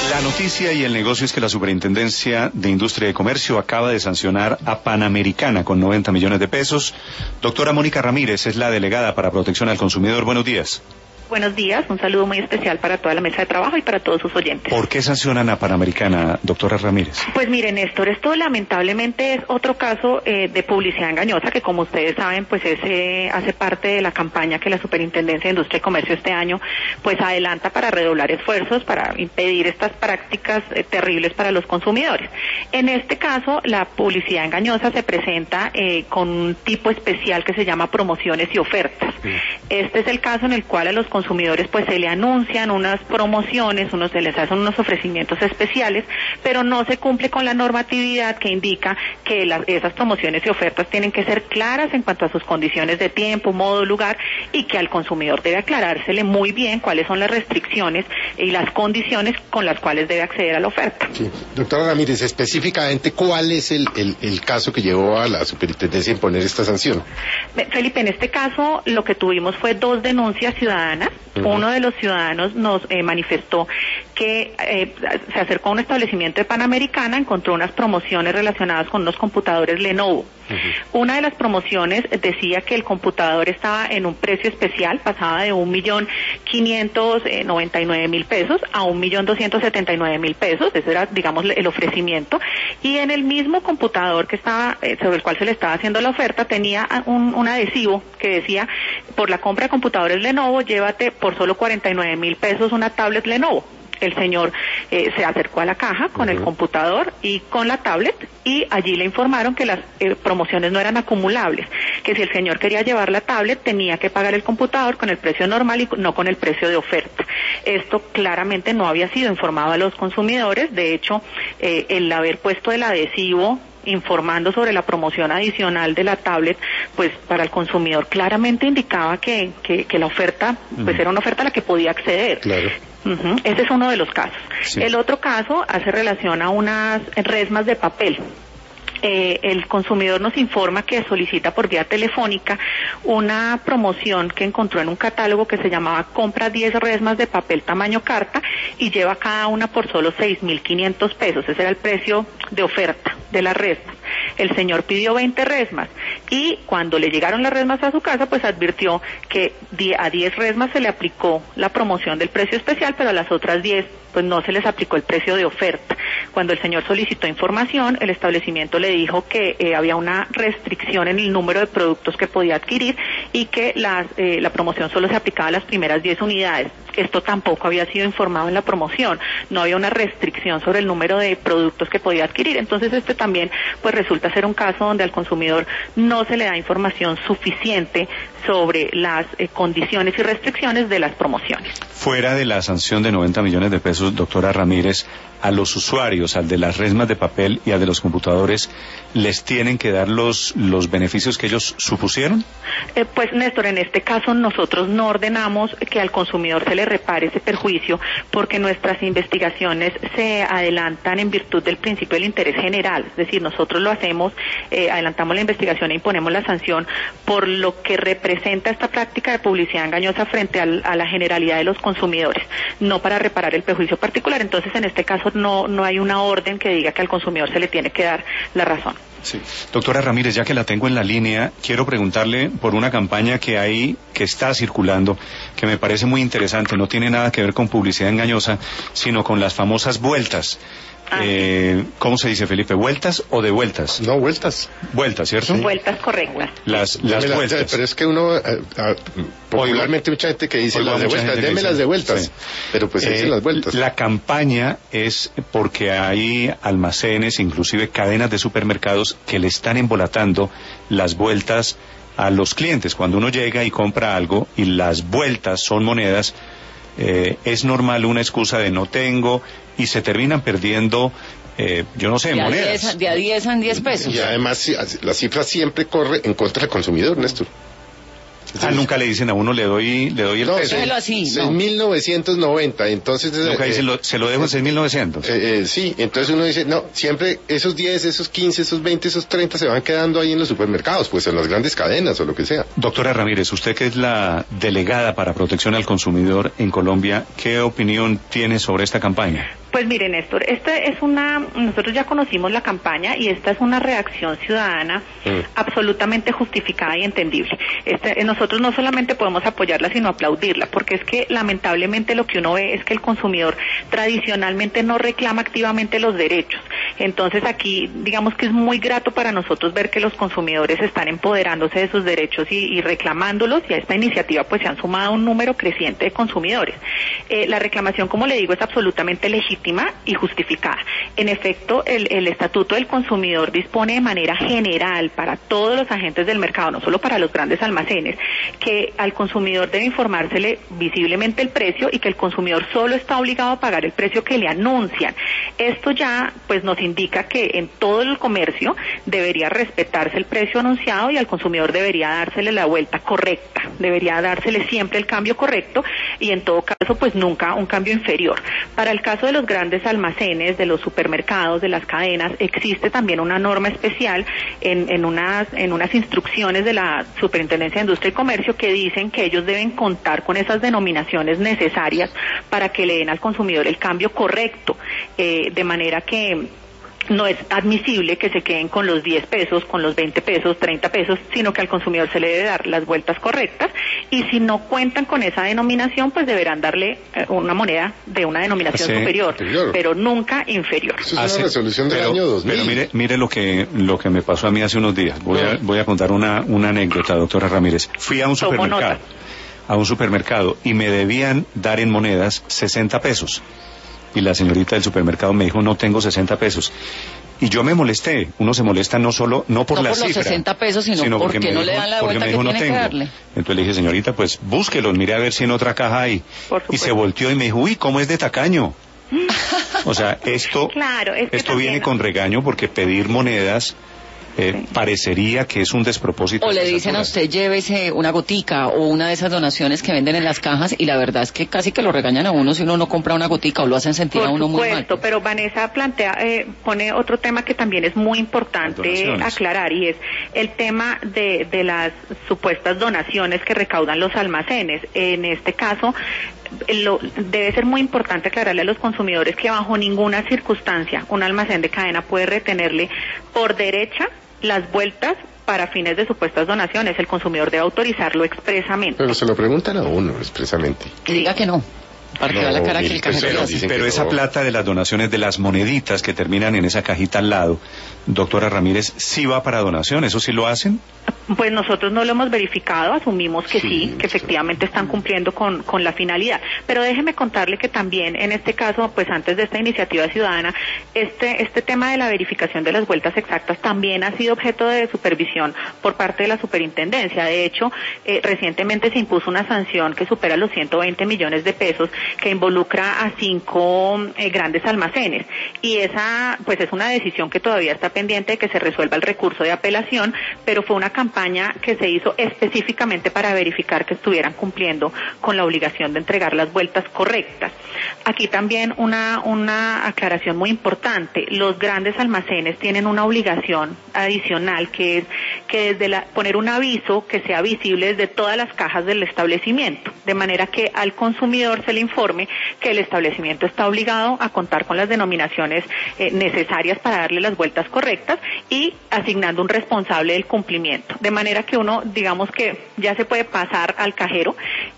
La noticia y el negocio es que la Superintendencia de Industria y Comercio acaba de sancionar a Panamericana con 90 millones de pesos. Doctora Mónica Ramírez es la delegada para protección al consumidor. Buenos días. Buenos días, un saludo muy especial para toda la mesa de trabajo y para todos sus oyentes. ¿Por qué sancionan a Panamericana, doctora Ramírez? Pues mire, Néstor, esto lamentablemente es otro caso de publicidad engañosa que, como ustedes saben, pues hace parte de la campaña que la Superintendencia de Industria y Comercio este año pues adelanta para redoblar esfuerzos para impedir estas prácticas terribles para los consumidores. En este caso, la publicidad engañosa se presenta con un tipo especial que se llama promociones y ofertas. Este es el caso en el cual a los consumidores pues se le anuncian unas promociones, se les hacen unos ofrecimientos especiales, pero no se cumple con la normatividad que indica que esas promociones y ofertas tienen que ser claras en cuanto a sus condiciones de tiempo, modo, lugar, y que al consumidor debe aclarársele muy bien cuáles son las restricciones y las condiciones con las cuales debe acceder a la oferta. Sí. Doctora Ramírez, específicamente, ¿cuál es el caso que llevó a la superintendencia a imponer esta sanción? Felipe, en este caso lo que tuvimos fue 2 denuncias ciudadanas. Uno de los ciudadanos nos manifestó que se acercó a un establecimiento de Panamericana, encontró unas promociones relacionadas con unos computadores Lenovo. Una de las promociones decía que el computador estaba en un precio especial, pasaba de 1.599.000 pesos a 1.279.000 pesos, ese era, digamos, el ofrecimiento, y en el mismo computador que estaba, sobre el cual se le estaba haciendo la oferta, tenía un adhesivo que decía: por la compra de computadores Lenovo, llévate por solo 49.000 pesos una tablet Lenovo. El señor se acercó a la caja con el computador y con la tablet, y allí le informaron que las promociones no eran acumulables, que si el señor quería llevar la tablet tenía que pagar el computador con el precio normal y no con el precio de oferta. Esto claramente no había sido informado a los consumidores. De hecho, el haber puesto el adhesivo informando sobre la promoción adicional de la tablet, pues para el consumidor claramente indicaba que la oferta pues era una oferta a la que podía acceder. Claro. Ese es uno de los casos. Sí. El otro caso hace relación a unas resmas de papel. El consumidor nos informa que solicita por vía telefónica una promoción que encontró en un catálogo que se llamaba compra 10 resmas de papel tamaño carta y lleva cada una por solo 6.500 pesos. Ese era el precio de oferta de las resmas. El señor pidió 20 resmas y cuando le llegaron las resmas a su casa, pues advirtió que a 10 resmas se le aplicó la promoción del precio especial, pero a las otras 10 pues no se les aplicó el precio de oferta. Cuando el señor solicitó información, el establecimiento le dijo que había una restricción en el número de productos que podía adquirir y que la promoción solo se aplicaba a las primeras 10 unidades. Esto tampoco había sido informado en la promoción, no había una restricción sobre el número de productos que podía adquirir. Entonces este también pues resulta ser un caso donde al consumidor no se le da información suficiente sobre las condiciones y restricciones de las promociones. Fuera de la sanción de 90 millones de pesos, doctora Ramírez, a los usuarios, al de las resmas de papel y al de los computadores, ¿les tienen que dar los beneficios que ellos supusieron? Pues Néstor, en este caso nosotros no ordenamos que al consumidor se le repare ese perjuicio, porque nuestras investigaciones se adelantan en virtud del principio del interés general. Es decir, nosotros lo hacemos, adelantamos la investigación e imponemos la sanción por lo que representa esta práctica de publicidad engañosa frente a la generalidad de los consumidores, no para reparar el perjuicio particular. Entonces, en este caso no hay una orden que diga que al consumidor se le tiene que dar la razón. Sí. Doctora Ramírez, ya que la tengo en la línea, quiero preguntarle por una campaña que está circulando, que me parece muy interesante. No tiene nada que ver con publicidad engañosa, sino con las famosas vueltas. ¿Cómo se dice, Felipe? ¿Vueltas o devueltas? No, vueltas. Vueltas, ¿cierto? Sí. Vueltas correctas. Las vueltas. Pero es que uno, popularmente mucha gente que dice las de vueltas, deme las de vueltas. Sí. Pero pues dicen las vueltas. La campaña es porque hay almacenes, inclusive cadenas de supermercados, que le están embolatando las vueltas a los clientes. Cuando uno llega y compra algo y las vueltas son monedas, es normal una excusa de no tengo, y se terminan perdiendo, yo no sé, monedas. De a 10 en 10 pesos. Y además la cifra siempre corre en contra del consumidor, Néstor. Nunca le dicen a uno, le doy el peso. Déjelo así. En 1990, entonces... Nunca dicen, se lo dejo en 6.900. Sí, entonces uno dice, no, siempre esos 10, esos 15, esos 20, esos 30 se van quedando ahí en los supermercados, pues en las grandes cadenas o lo que sea. Doctora Ramírez, usted que es la delegada para protección al consumidor en Colombia, ¿qué opinión tiene sobre esta campaña? Pues miren, Néstor, nosotros ya conocimos la campaña y esta es una reacción ciudadana absolutamente justificada y entendible. Nosotros no solamente podemos apoyarla, sino aplaudirla, porque es que lamentablemente lo que uno ve es que el consumidor tradicionalmente no reclama activamente los derechos. Entonces aquí, digamos que es muy grato para nosotros ver que los consumidores están empoderándose de sus derechos y reclamándolos, y a esta iniciativa pues se han sumado un número creciente de consumidores. La reclamación, como le digo, es absolutamente legítima y justificada. En efecto, el Estatuto del Consumidor dispone de manera general para todos los agentes del mercado, no solo para los grandes almacenes, que al consumidor debe informársele visiblemente el precio y que el consumidor solo está obligado a pagar el precio que le anuncian. Esto ya pues nos indica que en todo el comercio debería respetarse el precio anunciado y al consumidor debería dársele la vuelta correcta, debería dársele siempre el cambio correcto y en todo caso pues nunca un cambio inferior. Para el caso de los grandes almacenes, de los supermercados, de las cadenas, existe también una norma especial en unas instrucciones de la Superintendencia de Industria y Comercio que dicen que ellos deben contar con esas denominaciones necesarias para que le den al consumidor el cambio correcto, de manera que no es admisible que se queden con los 10 pesos, con los 20 pesos, 30 pesos, sino que al consumidor se le debe dar las vueltas correctas y si no cuentan con esa denominación, pues deberán darle una moneda de una denominación superior, pero nunca inferior. Eso es una resolución del año 2000. Pero mire lo que me pasó a mí hace unos días. Voy a contar una anécdota, doctora Ramírez. Fui a un supermercado y me debían dar en monedas 60 pesos. Y la señorita del supermercado me dijo, no tengo 60 pesos. Y yo me molesté. Uno se molesta no por la cifra. No por los 60 pesos, sino porque no le dan la vuelta que tiene que darle. Entonces le dije, señorita, pues búsquelos, mire a ver si en otra caja hay. Y se volteó y me dijo, uy, ¿cómo es de tacaño? O sea, esto viene con regaño porque pedir monedas parecería que es un despropósito. O le dicen a usted, llévese una gotica o una de esas donaciones que venden en las cajas y la verdad es que casi que lo regañan a uno si uno no compra una gotica o lo hacen sentir a uno muy mal. Pero Vanessa pone otro tema que también es muy importante aclarar y es el tema de las supuestas donaciones que recaudan los almacenes. En este caso, debe ser muy importante aclararle a los consumidores que bajo ninguna circunstancia un almacén de cadena puede retenerle por derecha las vueltas para fines de supuestas donaciones. El consumidor debe autorizarlo expresamente. Pero se lo preguntan a uno expresamente. Que diga que no. La cara que el cajero pero esa plata de las donaciones, de las moneditas que terminan en esa cajita al lado, doctora Ramírez, ¿sí va para donación? ¿Eso sí lo hacen? Pues nosotros no lo hemos verificado, asumimos que sí, que efectivamente están cumpliendo con la finalidad. Pero déjeme contarle que también en este caso, pues antes de esta iniciativa ciudadana, este tema de la verificación de las vueltas exactas también ha sido objeto de supervisión por parte de la superintendencia. De hecho, recientemente se impuso una sanción que supera los 120 millones de pesos que involucra a 5 grandes almacenes. Y esa, pues es una decisión que todavía está pendiente de que se resuelva el recurso de apelación, pero fue una campaña que se hizo específicamente para verificar que estuvieran cumpliendo con la obligación de entregar las vueltas correctas. Aquí también una aclaración muy importante. Los grandes almacenes tienen una obligación adicional que es que desde poner un aviso que sea visible desde todas las cajas del establecimiento, de manera que al consumidor se le informe que el establecimiento está obligado a contar con las denominaciones necesarias para darle las vueltas correctas y asignando un responsable del cumplimiento. De manera que uno, digamos que ya se puede pasar al cajero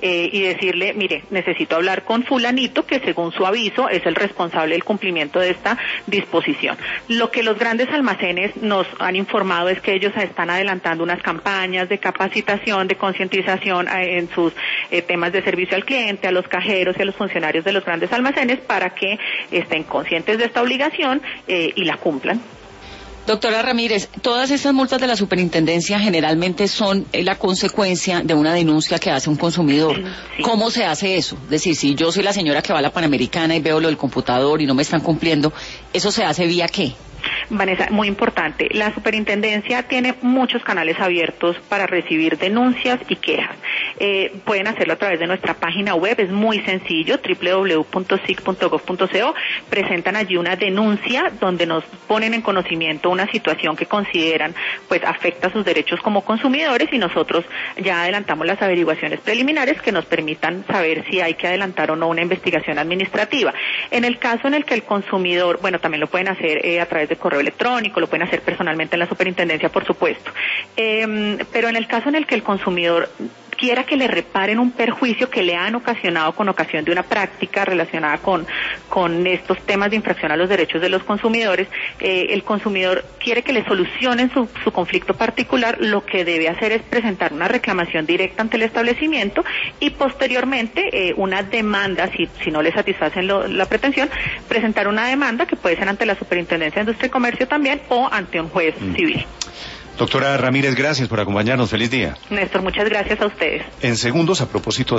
y decirle, mire, necesito hablar con fulanito que según su aviso es el responsable del cumplimiento de esta disposición. Lo que los grandes almacenes nos han informado es que ellos están adelantando unas campañas de capacitación, de concientización en sus temas de servicio al cliente, a los cajeros y a los funcionarios de los grandes almacenes para que estén conscientes de esta obligación y la cumplan. Doctora Ramírez, todas estas multas de la superintendencia generalmente son la consecuencia de una denuncia que hace un consumidor. Sí. ¿Cómo se hace eso? Es decir, si yo soy la señora que va a la Panamericana y veo lo del computador y no me están cumpliendo, ¿eso se hace vía qué? Vanessa, muy importante. La superintendencia tiene muchos canales abiertos para recibir denuncias y quejas. Pueden hacerlo a través de nuestra página web, es muy sencillo, www.sic.gov.co. Presentan allí una denuncia donde nos ponen en conocimiento una situación que consideran pues afecta sus derechos como consumidores, y nosotros ya adelantamos las averiguaciones preliminares que nos permitan saber si hay que adelantar o no una investigación administrativa. En el caso en el que el consumidor, bueno, también lo pueden hacer a través de correo electrónico, lo pueden hacer personalmente en la superintendencia, por supuesto. Pero en el caso en el que el consumidor quiera que le reparen un perjuicio que le han ocasionado con ocasión de una práctica relacionada con estos temas de infracción a los derechos de los consumidores, el consumidor quiere que le solucionen su conflicto particular, lo que debe hacer es presentar una reclamación directa ante el establecimiento y posteriormente una demanda, si no le satisfacen la pretensión, presentar una demanda que puede ser ante la Superintendencia de Industria y Comercio también o ante un juez civil. Doctora Ramírez, gracias por acompañarnos. Feliz día. Néstor, muchas gracias a ustedes. En segundos, a propósito